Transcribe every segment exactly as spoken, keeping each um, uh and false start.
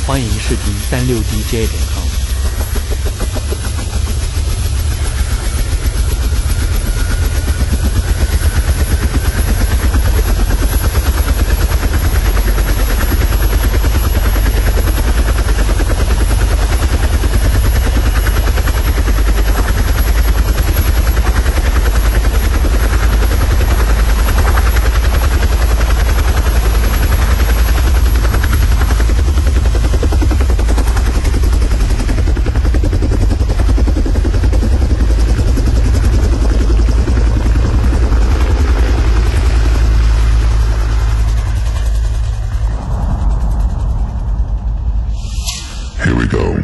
欢迎试听三六 D J 点 com。 Here we go.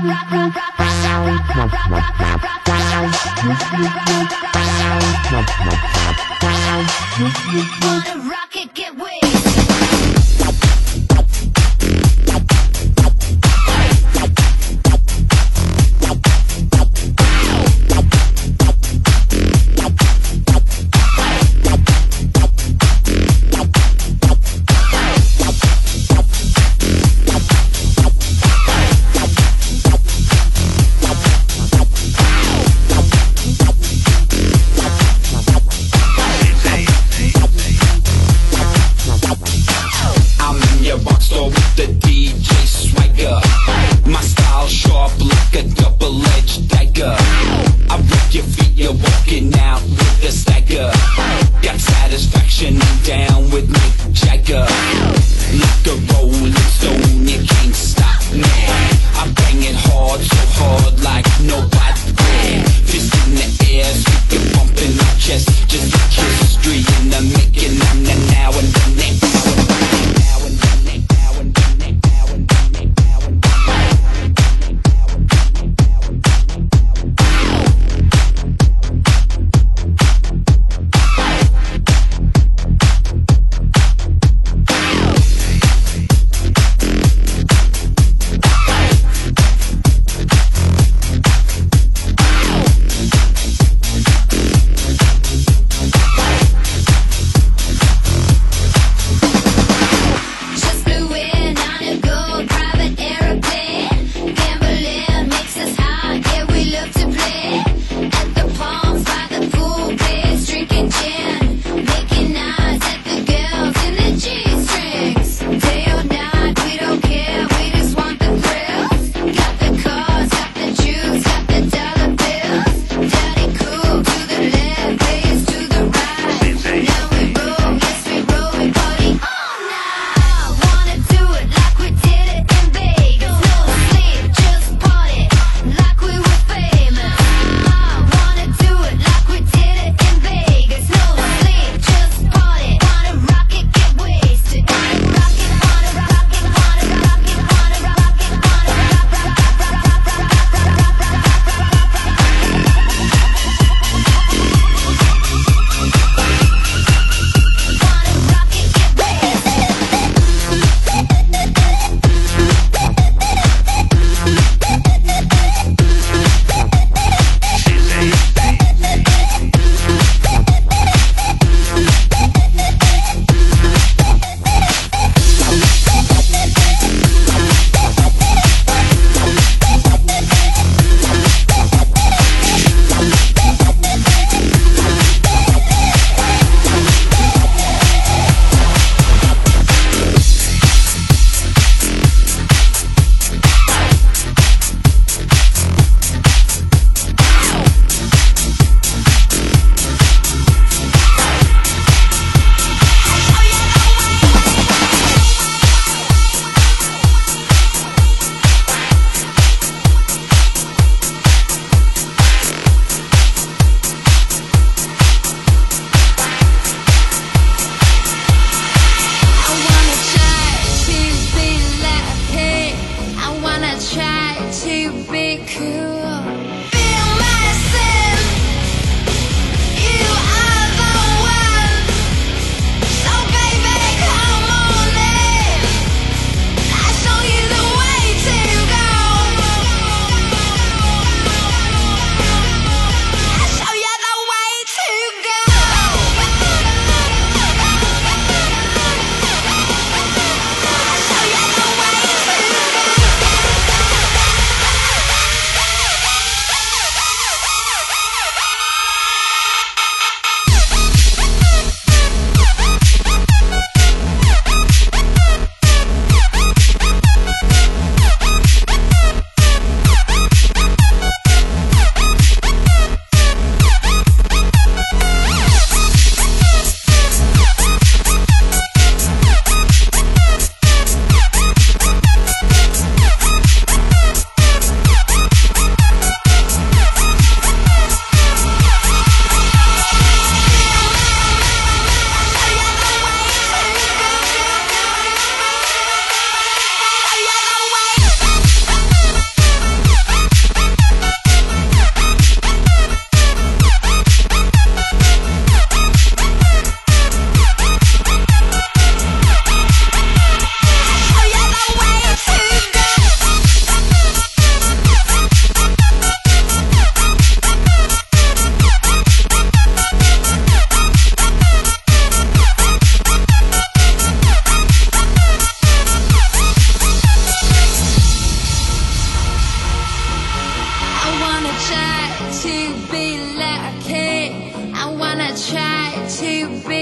Wanna rock it, get with.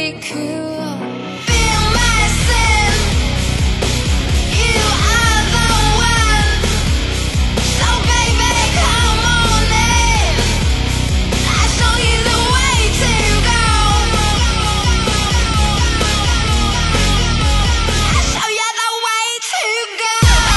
be cool. Feel my sin. You are the one. So baby, come on in. I'll show you the way to go. I'll show you the way to go.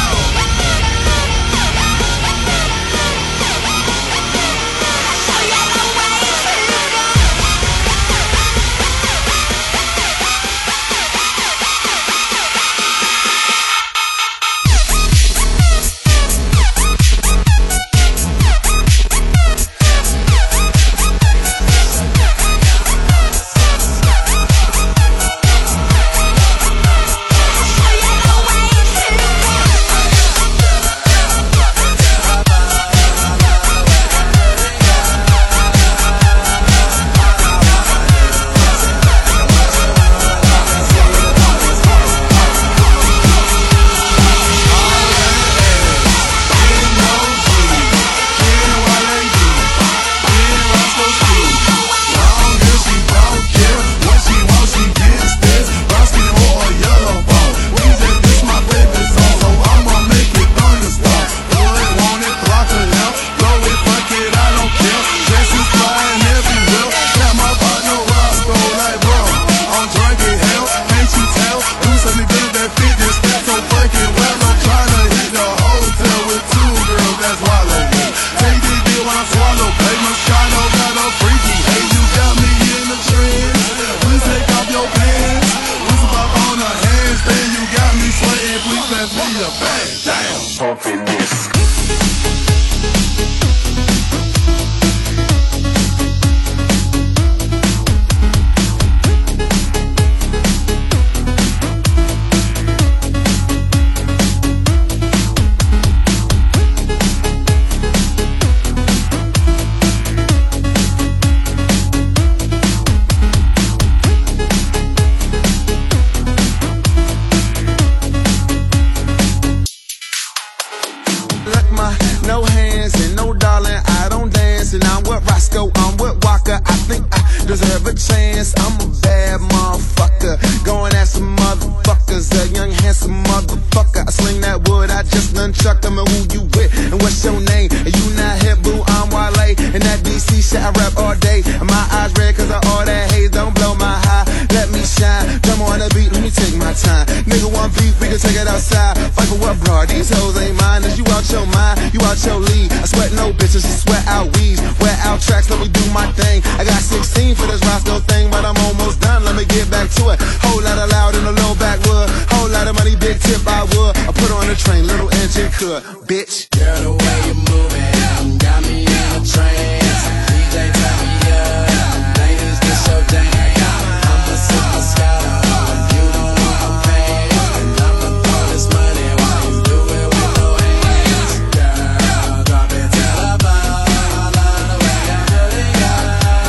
No hands and no darling, I don't dance. And I'm with Roscoe, I'm with Walker. I think I deserve a chance. I'm a bad motherfucker, going at some motherfuckers. A young handsome motherfucker. I sling that wood, I just nunchuck. Tell me who you with and what's your name. And you not hip, boo, I'm Wale. And that D C shit I rap all day. And my eyes red cause of all that haze. Don't blow my high, let me shine. Drum on the beat, let me take my time. Nigga want beef, we can take it outside. Fight for what, bro? These hoes ain't mine. Is you out your mind? You out your league. I sweat no bitches, I sweat out weeds. Wear out tracks, let me do my thing. I got sixteen for this Roscoe thing, but I'm almost done. Let me get back to it. Whole lot of loud in the low backwood. Whole lot of money, big tip I would. I put on the train, little engine could. Bitch. Girl, the way you moving got me in a trance. D J, turn me up. Ladies, this your dance. I'm a superstar. You don't know I'm paying. And I'ma throw this money while you do it with no hands. Girl, drop it to the bar. I love the way you do it, girl.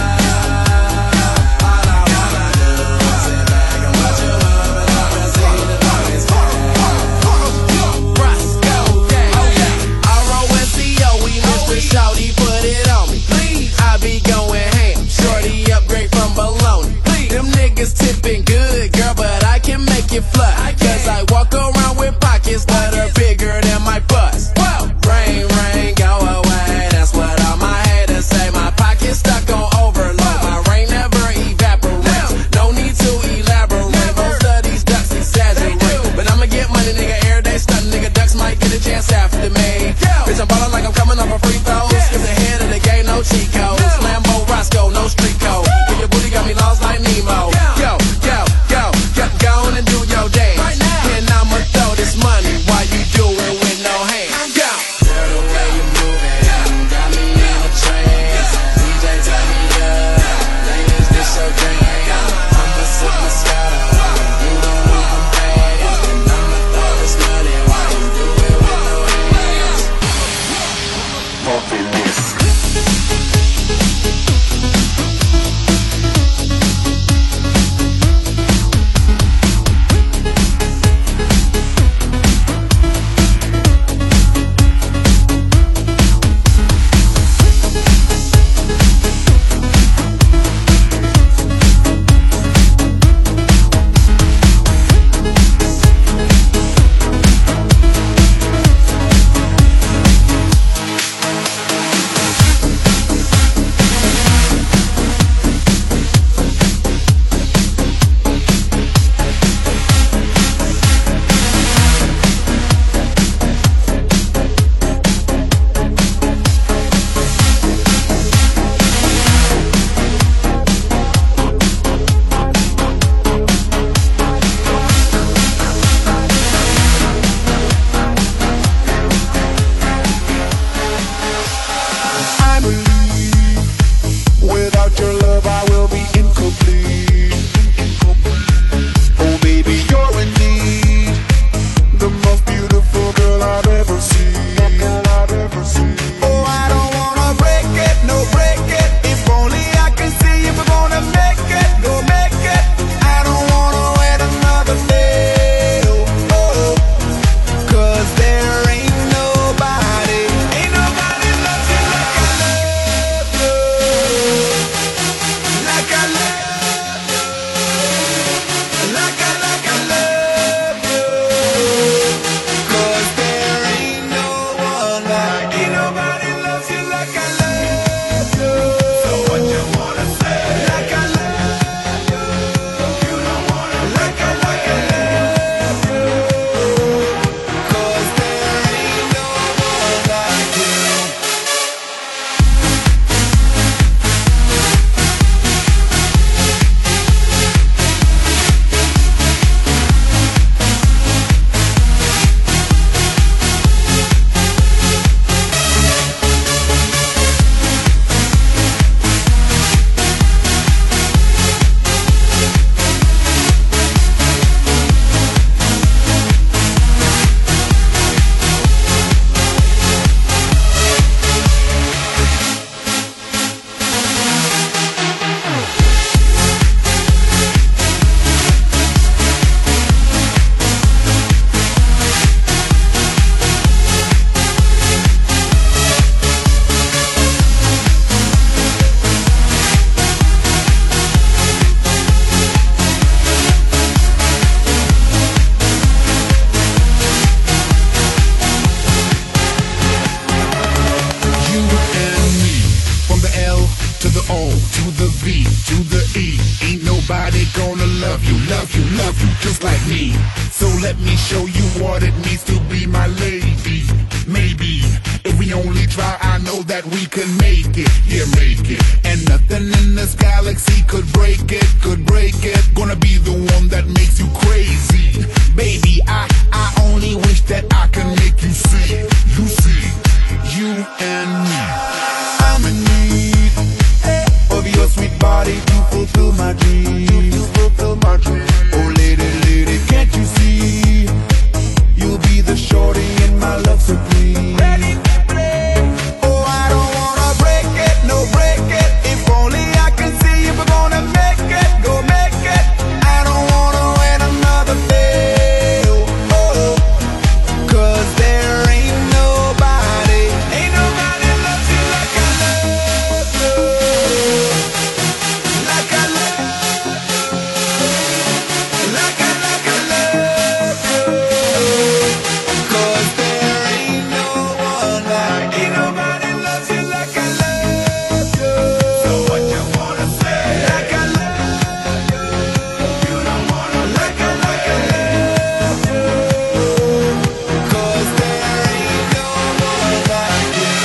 All I wanna do is sit back and watch you move it up and see the boys dance. Roscoe, yeah. R O S C O, we Mister Shawty, put it on me. I be going ham, shorty upgrade from bologna. Them niggas tipping good, girl, but I can make it fly. Cause I walk around with pockets that are bigger than my bust. Rain, rain, go away, that's what all my haters say. My pocket's stuck on overload, my rain never evaporates. No need to elaborate, most of these ducks exaggerate. But I'ma get money, nigga, every day stuntin', nigga, ducks might get a chance after me. Bitch, I'm ballin' like I'm coming up a free throws. Cause the head of the game, no cheat codes. Lambo, Roscoe, no street code. If your booty got me lost like Nemo. Yo, yo, Everybody gonna love you, love you, love you just like me. So let me show you what it means to be my lady. Maybe if we only try, I know that we can make it, yeah, make it. And nothing in this galaxy could break it, could break it. Gonna be the one that makes you crazy. Baby, I, I only wish that I can make you see, you see, you and me. I'm in need of your sweet body to fulfill my dreams, to fulfill my dreams. Oh lady, lady, can't you see? You'll be the shorty in my love supreme. Ready to play. Oh, I don't wanna break it, no break it. If only I can see if we're gonna make it, go make it. I don't wanna wait another day. Oh, oh. Cause there ain't nobody, ain't nobody loves you like I love you. Like I love you. Like I, like I love you. Cause there ain't no one like, ain't nobody loves you like I love you. So what you wanna say? Like I love you. You don't wanna like I, like I love you. Cause there ain't no one like you.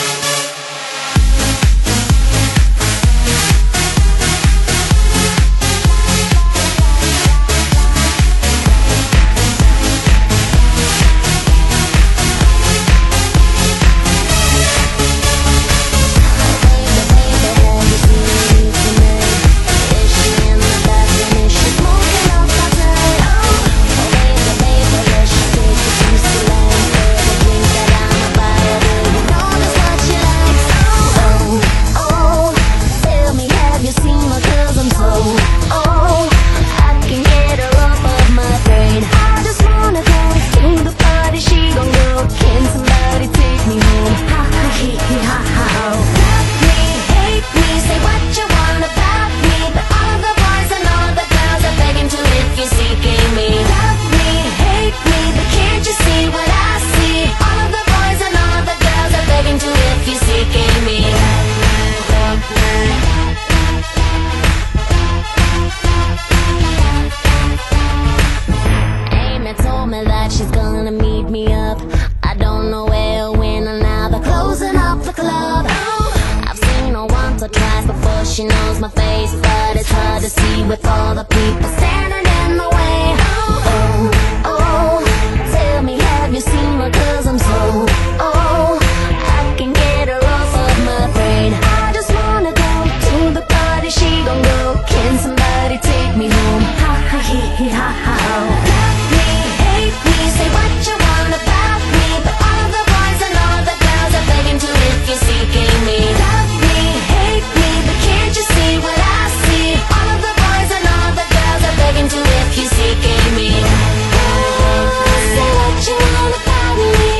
Amy told me that she's gonna meet me up. I don't know where, when, or now. They're closing up the club. I've seen her once or twice before she knows my face, but it's hard to see with all the people standing in the way. Oh, oh, tell me, have you seen her? 'Cause I'm so, oh, I can get her off of my brain. I just wanna go to the party, she gon' go. Can somebody take me home? Ha ha he he ha ha. Love me, hate me, say what you want about me, but all the boys and all the girls are begging to if you're seeking me. Love me, hate me, but can't you see what I see? All of the boys and all the girls are begging to if you're seeking me. Oh, say what you want about me.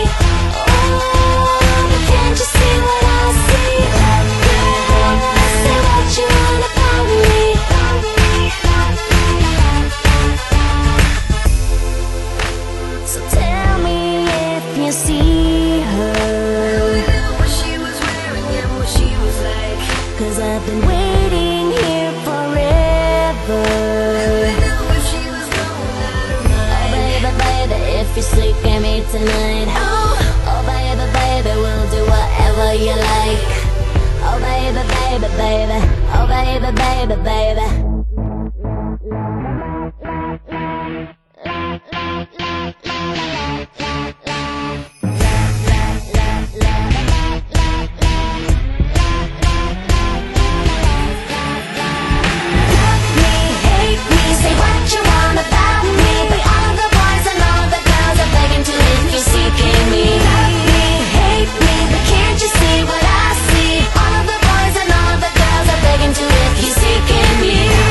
Oh, but can't you see what I see? Say what you want about me. So tell me if you see her. What she was wearing and what she was like. 'Cause I've been waiting here forever. Oh baby, baby, if you're sick of me tonight. Oh, oh baby, baby, we'll do whatever you like. Oh baby, baby, baby. Oh baby, baby, baby. Love me, hate me, say what you want about me, but all the boys and all the girls are begging to if you're seeking me. Love me, hate me, but can't you see what I see? All of the boys and all the girls are begging to if you're seeking me.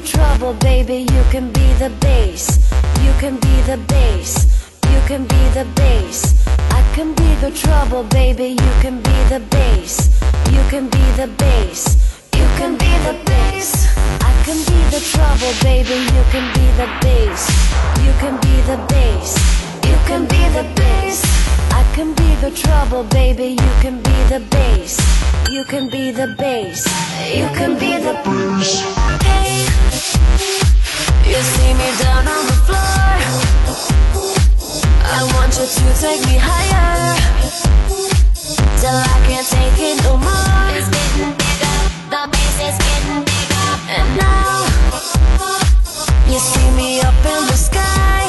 trouble, baby, you can be the bass. You can be the bass. You can be the bass. I can be the trouble, baby, you can be the bass. You can be the bass. You can be the bass. I can be the trouble, baby, you can be the bass. You can be the bass. You can be the bass. I can be the trouble, baby, you can be the bass. You can be the bass. You can be the bass. Hey, you see me down on the floor. I want you to take me higher, till I can't take it no more. It's getting bigger, the bass is getting bigger. And now, you see me up in the sky.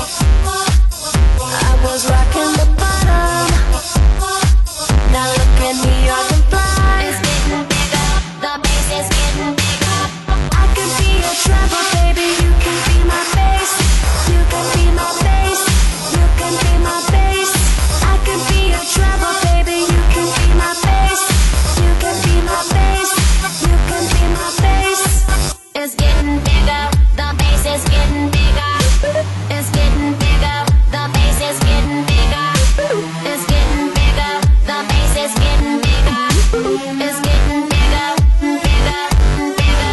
I was rocking the bottom, now look at me, I can fly. It's getting bigger, the bass is getting bigger. I can be your trouble, baby, you can be my bass. You can be my bass. You can be my bass. I can be your trouble, baby, you can be my bass. You can be my bass. You can be my bass. It's getting bigger, the bass is getting bigger. It's getting bigger, the bass is getting bigger. It's getting bigger, the bass is getting bigger. It's getting bigger, bigger, bigger.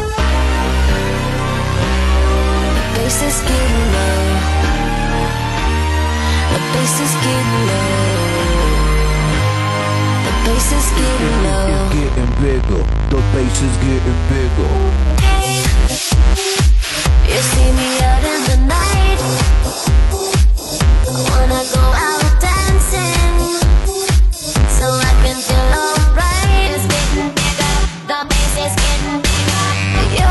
The bass is getting low. The bass is getting low. The bass is getting low. It's getting bigger. The bass is getting bigger. Hey, you see me out in the night. I wanna go out dancing, so I can feel alright. It's getting bigger, the bass is getting bigger. Yo,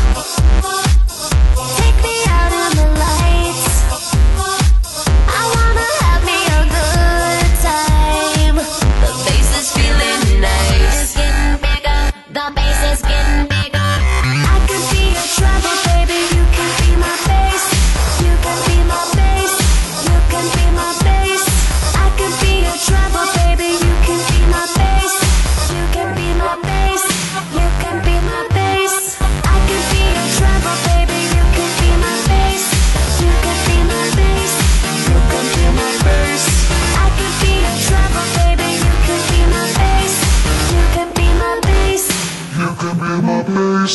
take me out in the lights. I wanna have me a good time. The bass is feeling nice. It's getting bigger, the bass is getting bigger. I can be your trouble, baby, you can be my bass. You can be my bass. You can be my bass. I can be your trouble, baby, you can be my bass. You can be my bass. You can be my bass. I can be your trouble, baby, you can be my bass. You can be my bass. You can be my bass. I can be your trouble, baby, you can be my bass. You can be my bass. You can be my bass.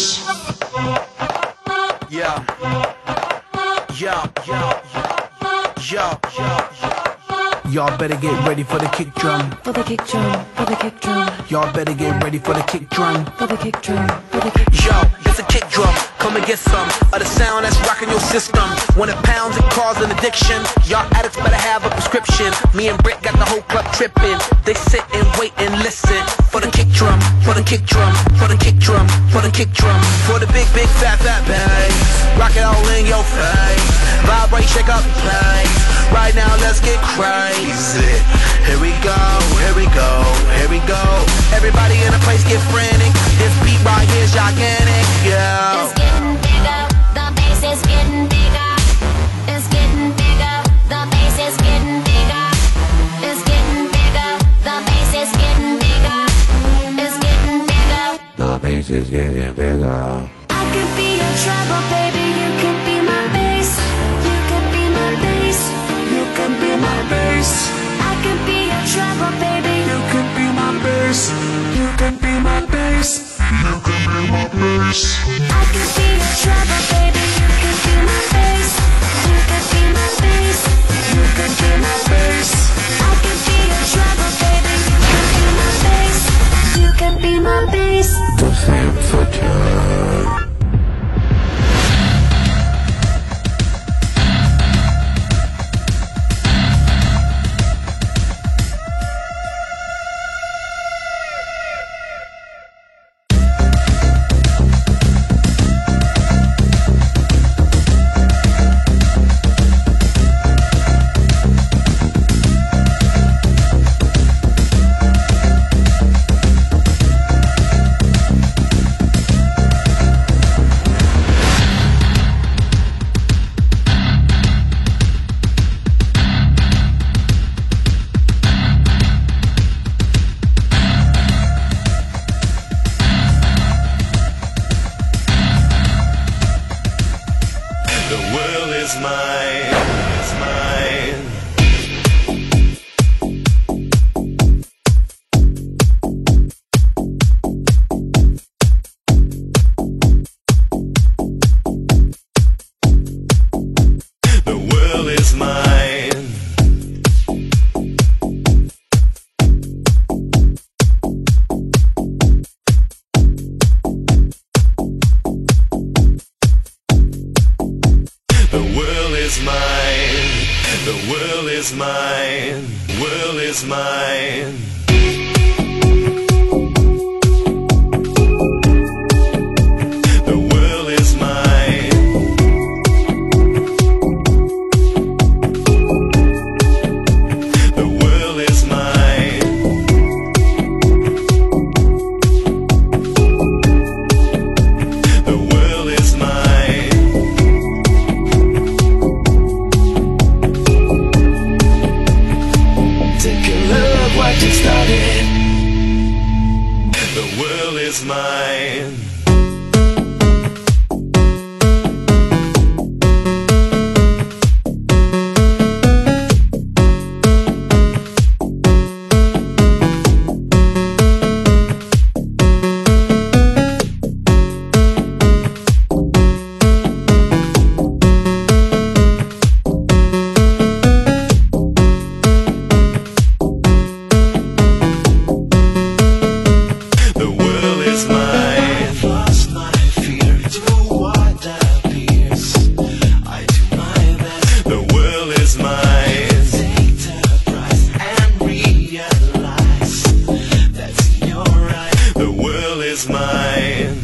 Yeah. Yeah, yeah, yeah, yeah, yeah. Y'all better get ready for the kick drum. For the kick drum, for the kick drum, Y'all better get ready for the kick drum. for the kick drum, for the kick Yo, it's a kick drum. Come and get some of the sound that's rocking your system. When it pounds, it causes an addiction. Y'all addicts better have a prescription. Me and Britt got the whole club tripping. They sit and wait and listen for the kick drum, for the kick drum, for the kick drum, for the kick drum, for the big, big, fat, fat bass. Rock it all in your face. Vibrate, shake up the place. Right now, let's get crazy. Here we go, here we go, here we go. Everybody in the place get frantic. This beat right here's gigantic, yeah. It's getting bigger, the bass is getting bigger. It's getting bigger, the bass is getting bigger. It's getting bigger, the bass is getting bigger. It's getting bigger. The bass is getting bigger. I can be your trouble, baby, you can be my bass. You can be my bass. You can be my bass. I can be your trouble, baby. You can be my bass. You can be my bass. You can be my bass. I can be your trouble, baby. You can be my bass. You can be my bass. You can be my bass. I can be your trouble, baby. You can be my bass. You can be my bass. The same for time. is mine, is mine. The world is mine. The world is mine. The world is mine. World is mine. The world is mine. The world is mine. The world is mine. Take a look what you started. The world is mine. The world is mine. I've lost my fear to what appears. I do my best. The world is mine. Take the price and realize that's in your eyes. The world is mine.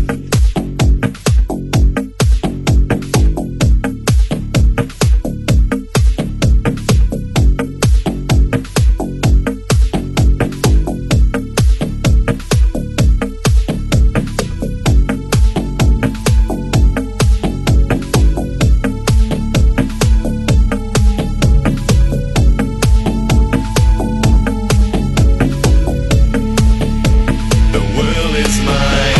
The world is mine.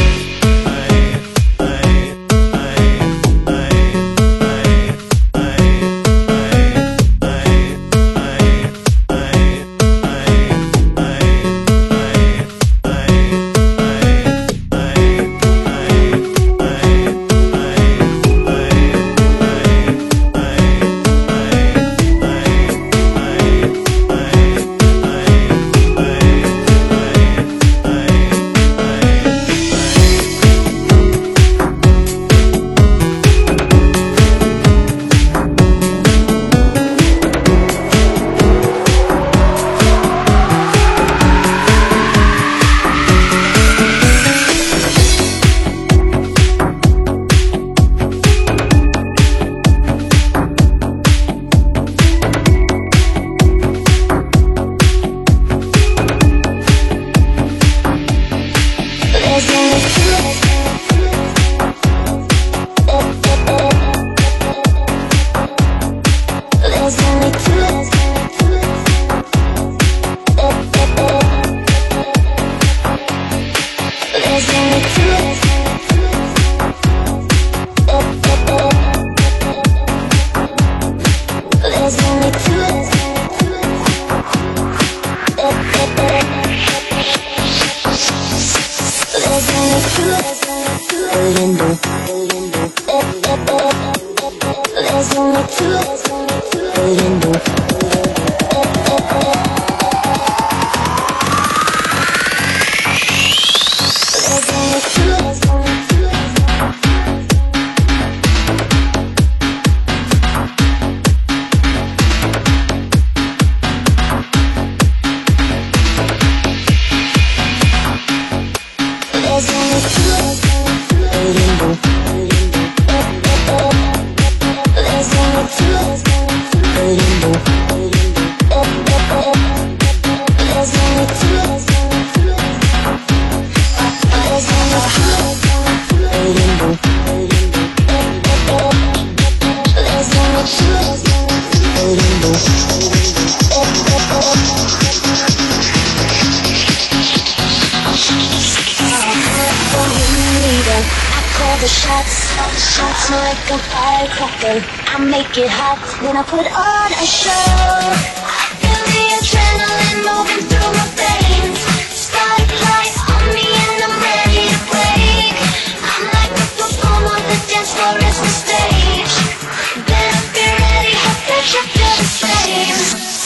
call the shots. Shots like a firecracker. I make it hot, then I put on a show. I feel the adrenaline moving through my veins. Spotlight on me and I'm ready to break. I'm like a performer, the dance floor is the stage. Better be ready, hope that you feel the same.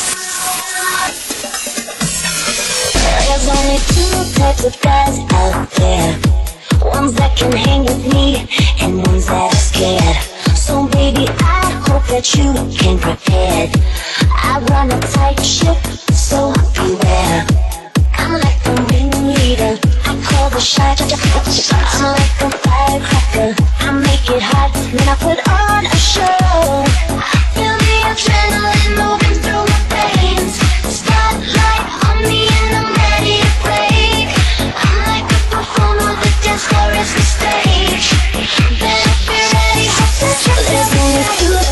There's only two types of guys out there. Ones that can hang with me and ones that are scared. So baby, I hope that you can prepare. I run a tight ship, so beware. I'm like the ringleader, I call the shots. I'm like a firecracker, I make it hot, then I put on a show. I feel the adrenaline moving through my veins. Spotlight on me and I'm ready to break. I'm like a performer, the dance floor is the stage. Better be ready, hope that you're listening to it.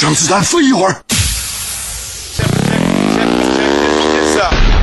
让子弹飞一会儿。 Check, check, check, check this, this out.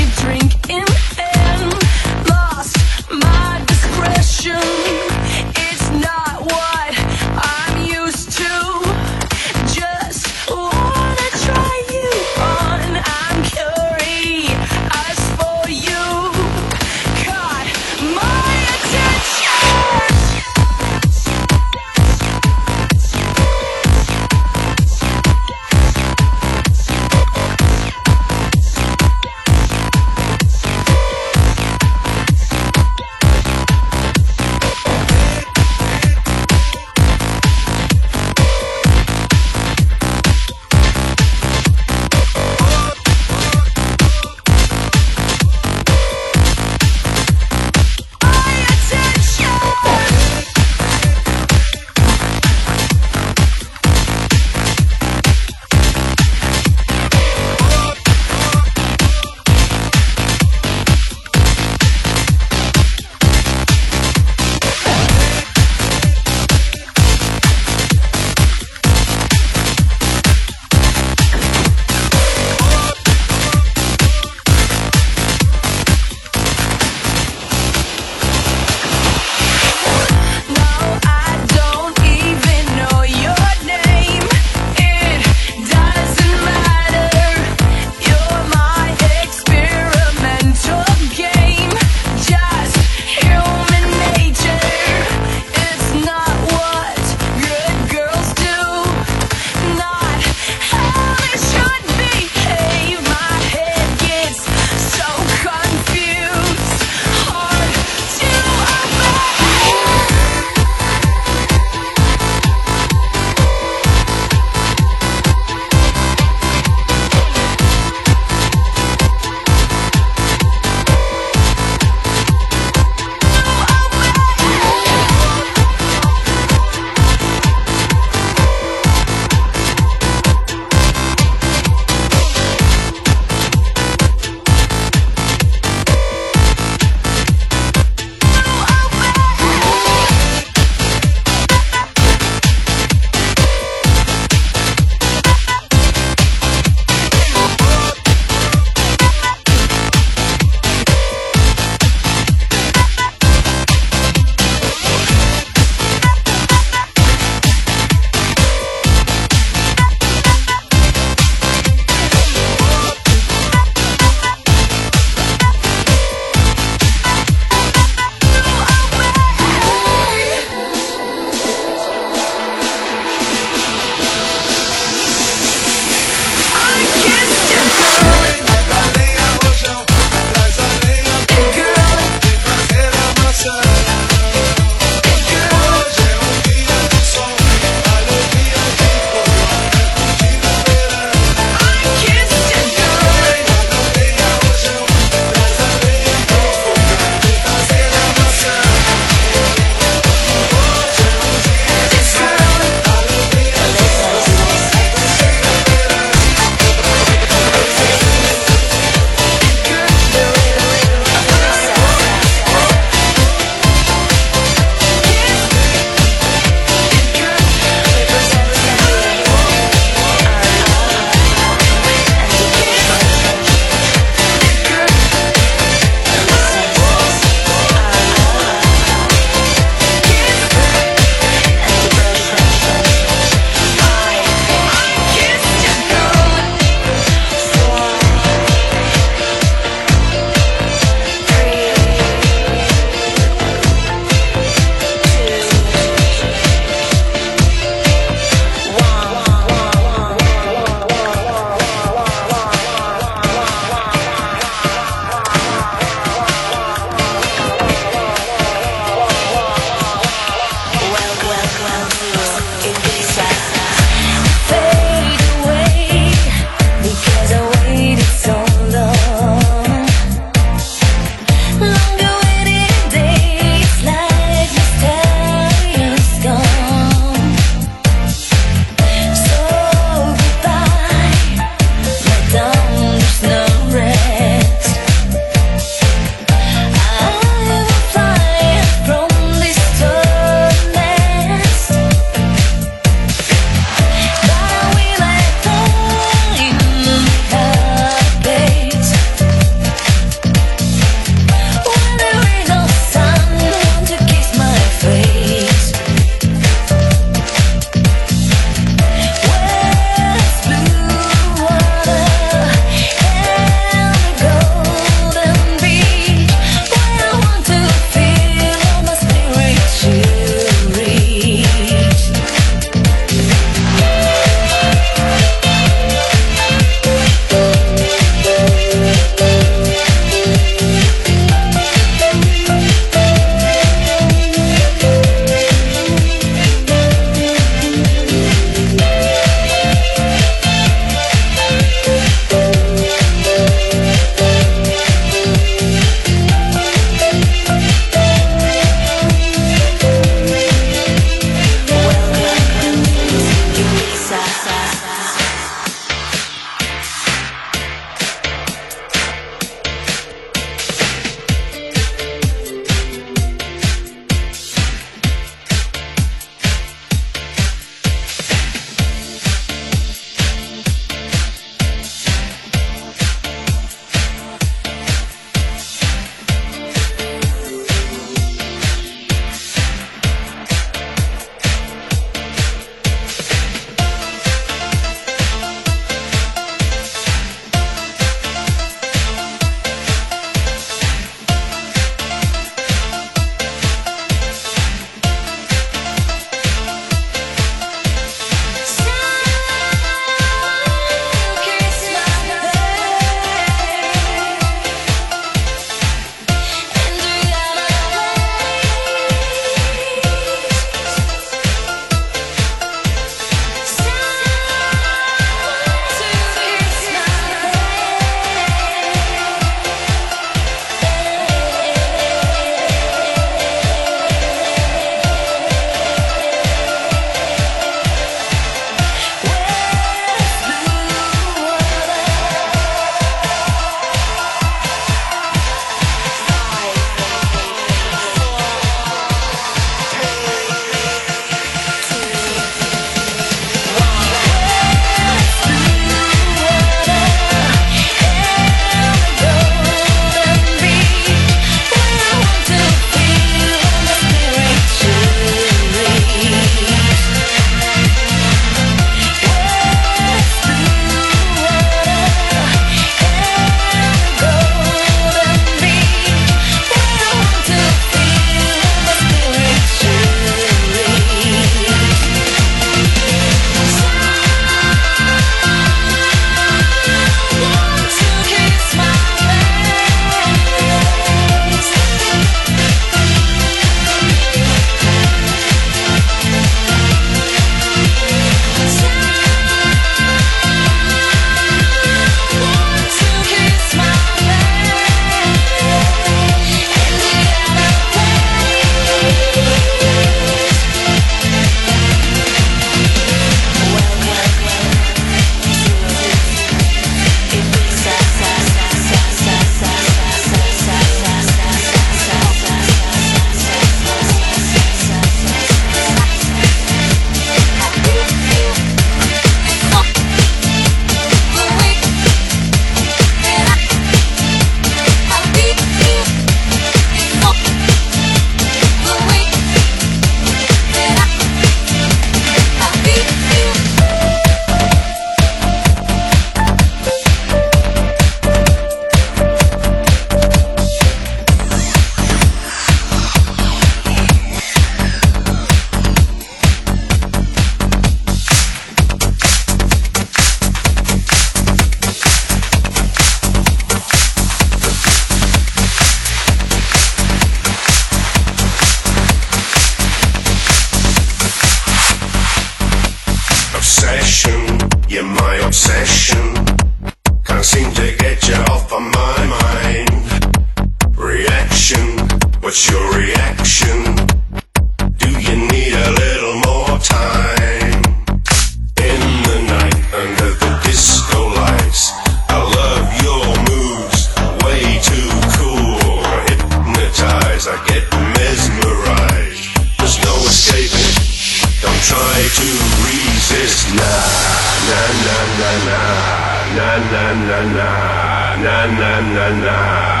What's your reaction? Do you need a little more time? In the night under the disco lights, I love your moves, way too cool. Hypnotized, I get mesmerized. There's no escaping, don't try to resist. Nah, nah, nah, nah, nah, nah, nah, nah, nah, nah, nah, nah, nah.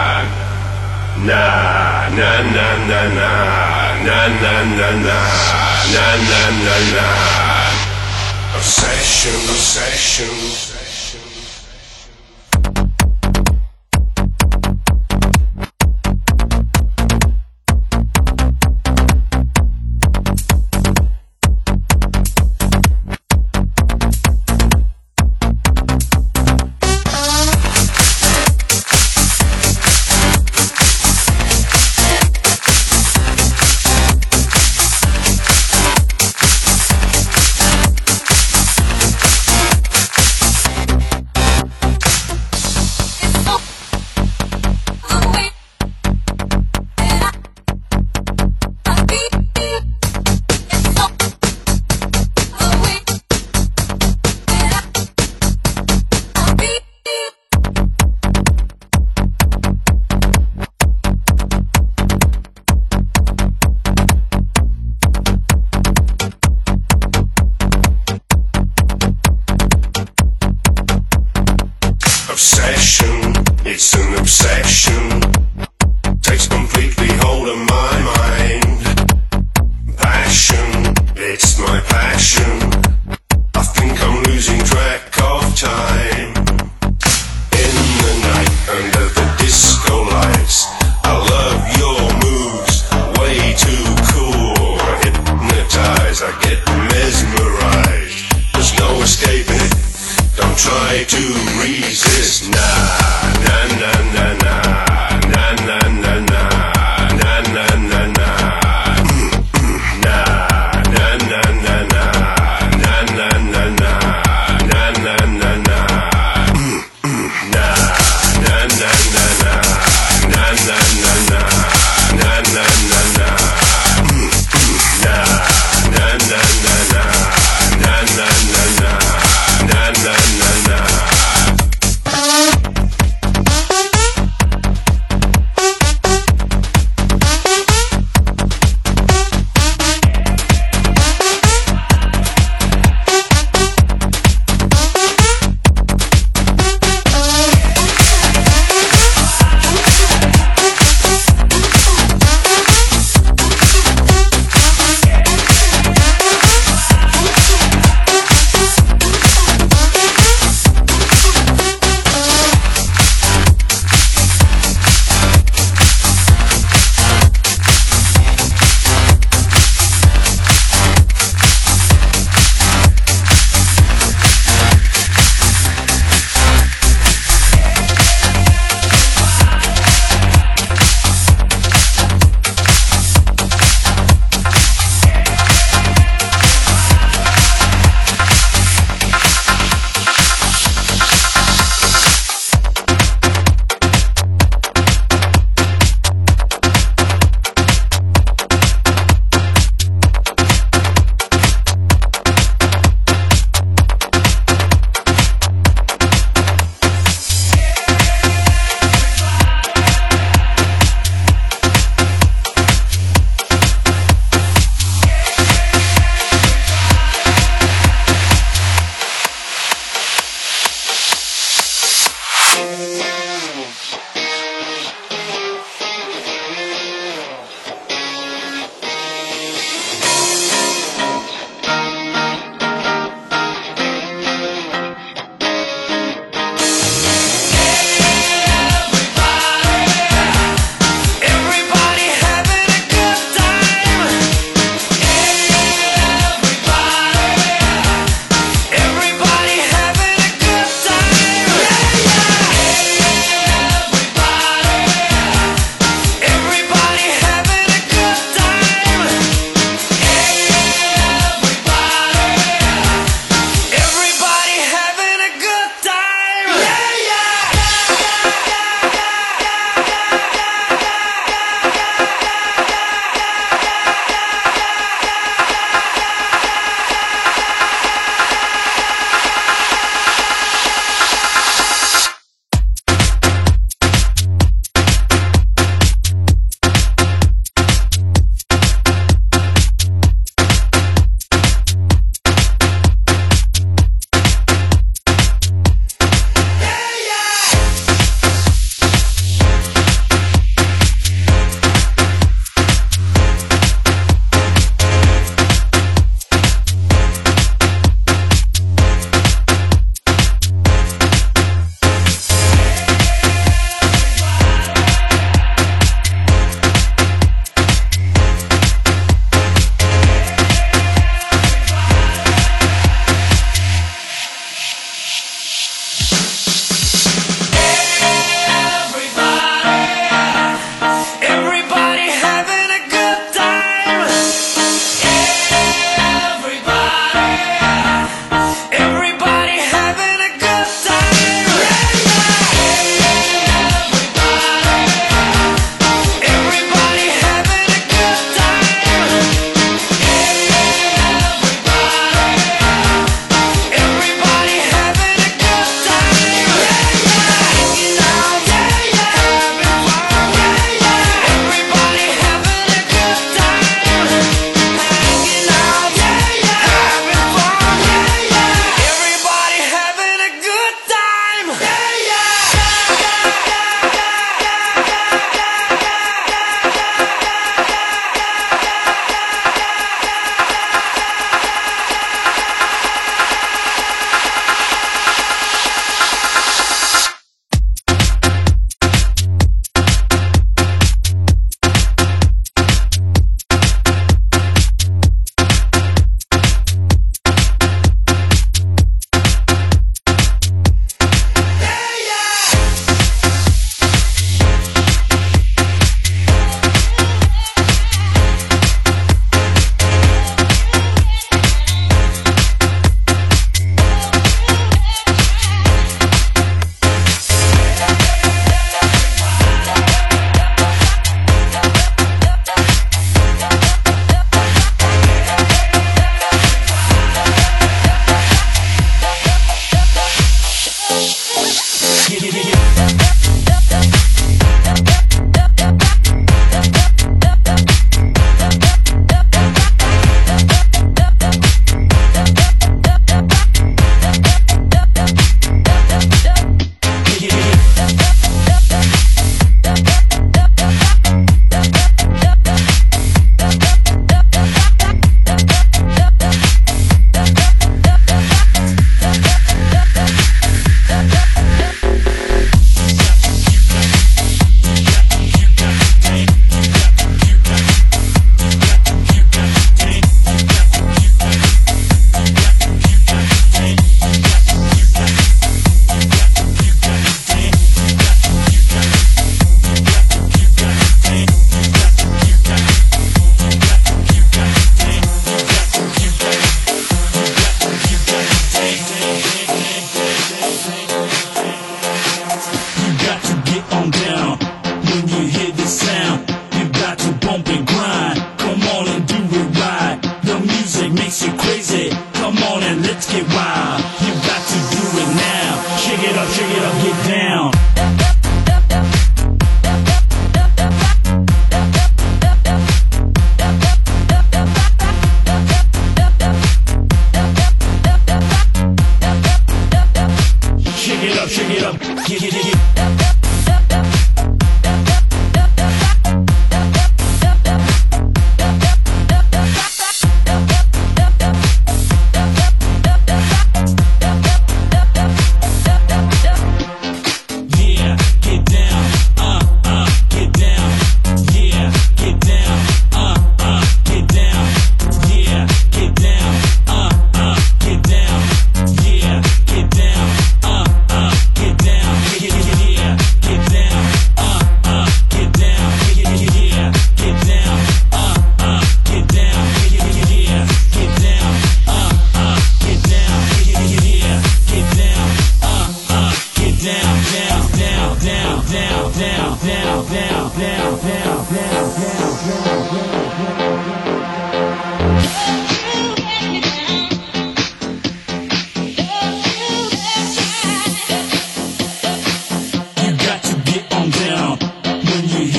Na na na na na na na na na na na na na. Obsession, obsession, obsession.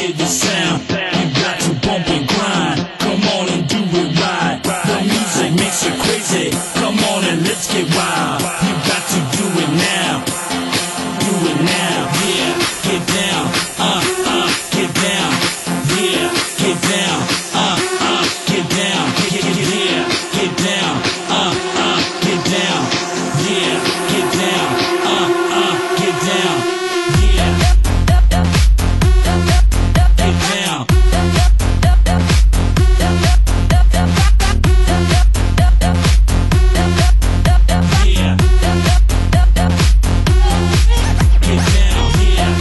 hear the sound. You got to bump and grind. Come on and do it right. The music makes you crazy. Come on and let's get wild. You got to do it now. Do it now. Yeah, get down. Uh, uh, get down. Yeah, get down. Uh, uh, get down. Get, get, get, yeah, get down. Uh, uh, get down. Yeah, get down. Uh, uh, get down. Yeah. Get down. Yeah. Get down, yeah.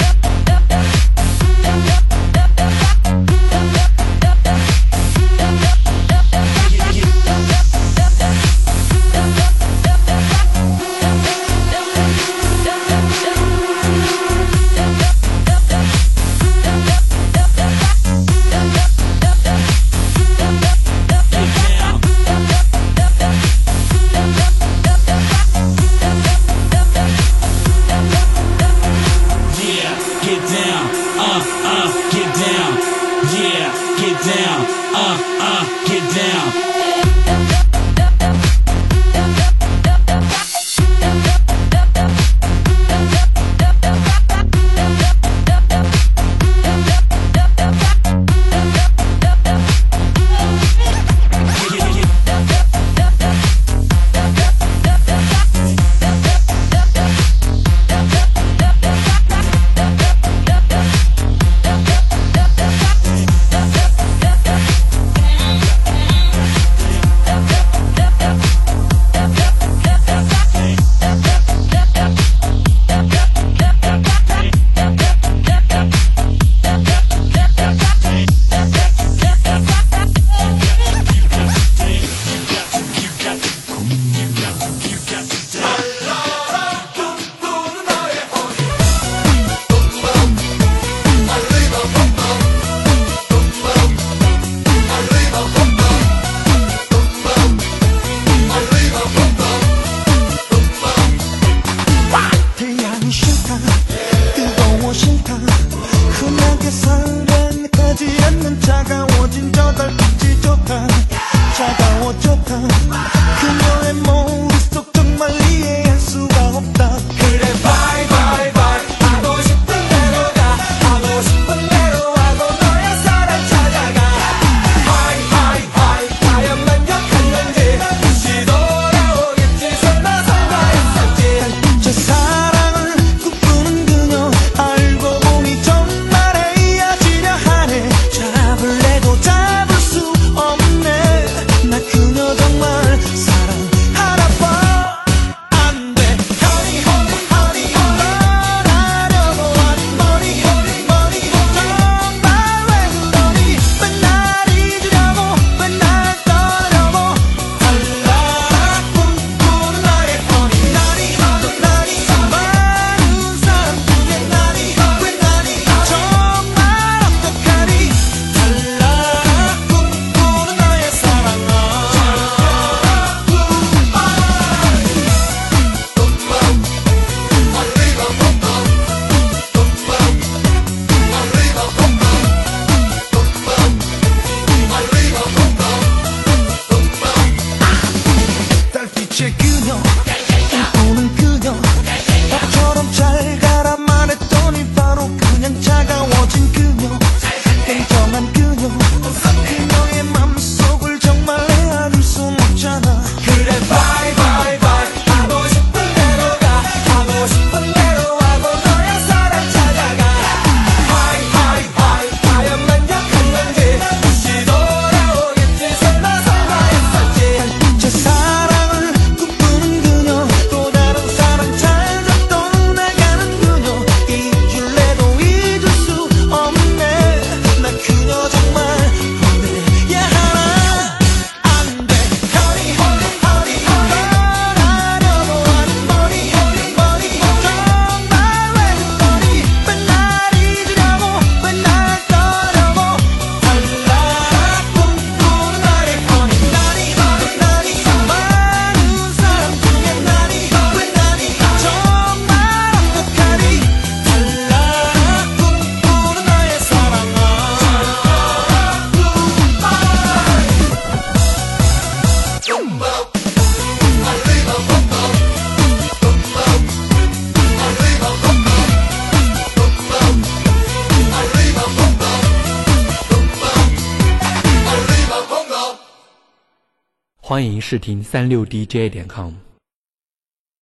Get down, uh, uh, get down. Yeah, get down, uh, uh, get down. 欢迎试听三六 D J 点 com。